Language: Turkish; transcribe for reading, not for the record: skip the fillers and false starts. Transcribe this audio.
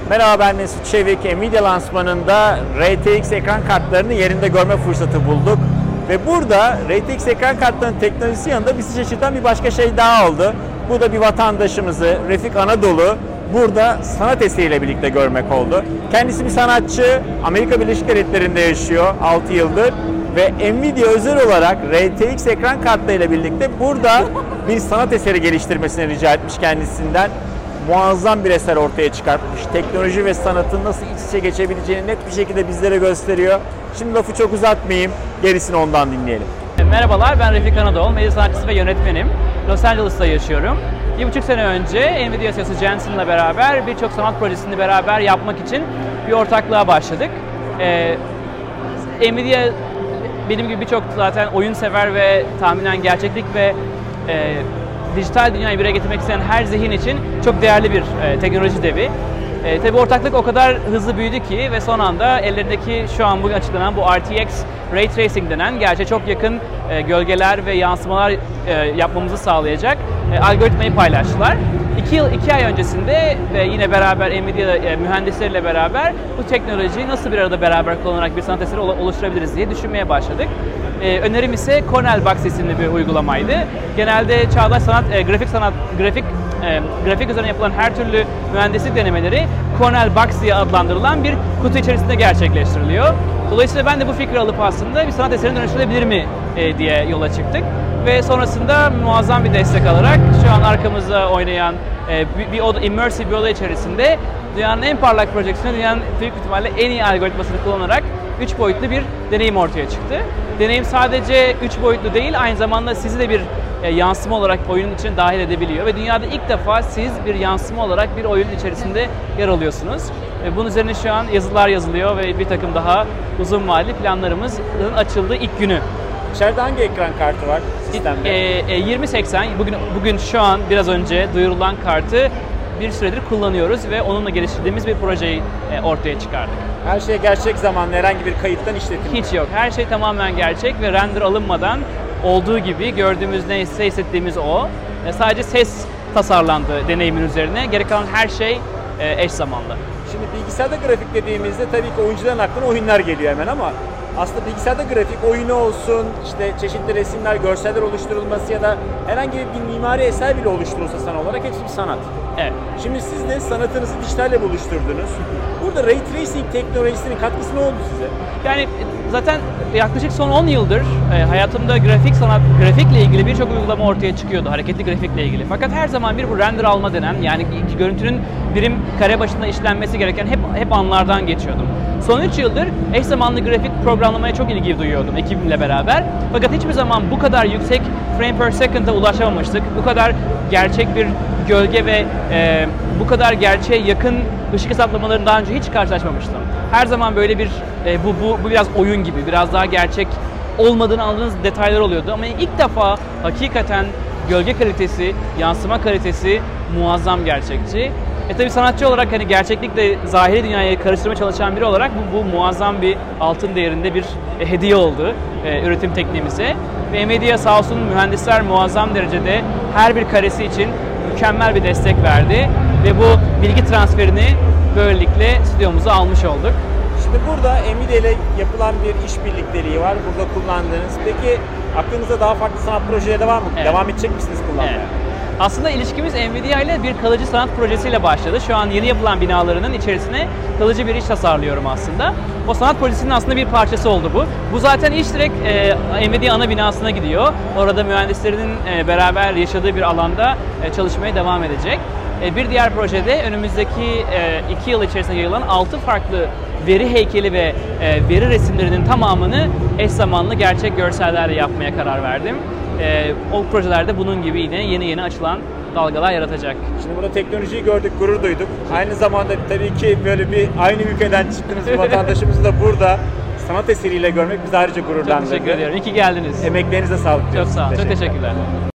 Merhaba, ben Mesut Çevik. Nvidia lansmanında RTX ekran kartlarını yerinde görme fırsatı bulduk. Ve burada RTX ekran kartlarının teknolojisi yanında bizi şaşırtan bir başka şey daha oldu. Bu da bir vatandaşımızı, Refik Anadolu, burada sanat eseriyle birlikte görmek oldu. Kendisi bir sanatçı, Amerika Birleşik Devletleri'nde yaşıyor 6 yıldır. Ve Nvidia özel olarak RTX ekran kartlarıyla birlikte burada bir sanat eseri geliştirmesini rica etmiş kendisinden. Muazzam bir eser ortaya çıkartmış. Teknoloji ve sanatın nasıl iç içe geçebileceğini net bir şekilde bizlere gösteriyor. Şimdi lafı çok uzatmayayım, gerisini ondan dinleyelim. Merhabalar, ben Refik Anadolu, medya sanatçısı ve yönetmenim. Los Angeles'ta yaşıyorum. 1,5 sene önce Nvidia CEO'su Jensen'la beraber birçok sanat projesini beraber yapmak için bir ortaklığa başladık. Nvidia benim gibi birçok zaten oyun sever ve tahminen gerçeklik ve dijital dünyayı bir araya getirmek isteyen her zihin için çok değerli bir teknoloji devi. Tabi ortaklık o kadar hızlı büyüdü ki ve son anda ellerindeki şu an bugün açıklanan bu RTX Ray Tracing denen gerçeğe çok yakın gölgeler ve yansımalar yapmamızı sağlayacak algoritmayı paylaştılar. 2 ay öncesinde ve yine beraber Nvidia mühendisleriyle beraber bu teknolojiyi nasıl bir arada beraber kullanarak bir sanat eseri oluşturabiliriz diye düşünmeye başladık. Önerim ise Cornell Box isimli bir uygulamaydı. Genelde çağdaş sanat, grafik üzerine yapılan her türlü mühendislik denemeleri Cornell Box diye adlandırılan bir kutu içerisinde gerçekleştiriliyor. Dolayısıyla ben de bu fikri alıp aslında bir sanat eserine dönüştürülebilir mi diye yola çıktık. Ve sonrasında muazzam bir destek alarak şu an arkamızda oynayan immersive bir oda içerisinde dünyanın en parlak projeksiyonu, dünyanın büyük ihtimalle en iyi algoritmasını kullanarak 3 boyutlu bir deneyim ortaya çıktı. Deneyim sadece 3 boyutlu değil, aynı zamanda sizi de bir yansıma olarak oyunun içine dahil edebiliyor ve dünyada ilk defa siz bir yansıma olarak bir oyunun içerisinde yer alıyorsunuz. Bunun üzerine şu an yazılar yazılıyor ve bir takım daha uzun vadeli planlarımızın açıldığı ilk günü. İçeride hangi ekran kartı var sistemde? 2080, bugün şu an biraz önce duyurulan kartı bir süredir kullanıyoruz ve onunla geliştirdiğimiz bir projeyi ortaya çıkardık. Her şey gerçek zamanlı, herhangi bir kayıttan işletim hiç yok. Her şey tamamen gerçek ve render alınmadan olduğu gibi gördüğümüz neyse hissettiğimiz o. Sadece ses tasarlandı deneyimin üzerine. Geri kalan her şey eş zamanlı. Şimdi bilgisayarda grafik dediğimizde tabii ki oyuncuların aklına oyunlar geliyor hemen ama aslında bilgisayarda grafik oyunu olsun, işte çeşitli resimler, görseller oluşturulması ya da herhangi bir mimari eser bile oluşturulsa sanat olarak hepsi bir sanat. Evet. Şimdi siz de sanatınızı dijitalle buluşturdunuz. Burada Ray Tracing teknolojisinin katkısı ne oldu size? Yani zaten yaklaşık son 10 yıldır hayatımda grafikle ilgili birçok uygulama ortaya çıkıyordu, hareketli grafikle ilgili. Fakat her zaman bu render alma denen, yani görüntünün birim kare başında işlenmesi gereken hep anlardan geçiyordum. Son 3 yıldır eş zamanlı grafik programlamaya çok ilgi duyuyordum ekibimle beraber. Fakat hiçbir zaman bu kadar yüksek frame per second'a ulaşamamıştık. Bu kadar gerçek bir gölge ve bu kadar gerçeğe yakın ışık hesaplamalarını daha önce hiç karşılaşmamıştım. Her zaman böyle bir bu biraz oyun gibi, biraz daha gerçek olmadığını anladığınız detaylar oluyordu. Ama ilk defa hakikaten gölge kalitesi, yansıma kalitesi muazzam gerçekçi. Tabii sanatçı olarak hani gerçeklikle zahiri dünyayı karıştırmaya çalışan biri olarak bu muazzam bir altın değerinde bir hediye oldu üretim tekniğimize. Ve Nvidia sağ olsun mühendisler muazzam derecede her bir karesi için mükemmel bir destek verdi ve bu bilgi transferini böylelikle stüdyomuza almış olduk. Şimdi burada Nvidia ile yapılan bir iş birlikteliği var. Burada kullandığınız. Peki aklınızda daha farklı sanat projeleri de var mı? Evet. Devam edecek misiniz kullanmaya? Evet. Aslında ilişkimiz Nvidia ile bir kalıcı sanat projesiyle başladı. Şu an yeni yapılan binalarının içerisine kalıcı bir iş tasarlıyorum aslında. O sanat projesinin aslında bir parçası oldu bu. Bu zaten iş direkt Nvidia ana binasına gidiyor. Orada mühendislerinin beraber yaşadığı bir alanda çalışmaya devam edecek. Bir diğer projede önümüzdeki 2 yıl içerisinde yayılan 6 farklı veri heykeli ve veri resimlerinin tamamını eş zamanlı gerçek görsellerle yapmaya karar verdim. O projelerde bunun gibi yine yeni açılan dalgalar yaratacak. Şimdi burada teknolojiyi gördük, gurur duyduk. Aynı zamanda tabii ki böyle bir aynı ülkeden çıktığınız bir vatandaşımızı da burada sanat eseriyle görmek bizi ayrıca gururlandırdı. Çok teşekkür ediyorum. İyi ki geldiniz. Emeklerinize sağlık diyoruz. Çok sağ olun. Çok teşekkürler.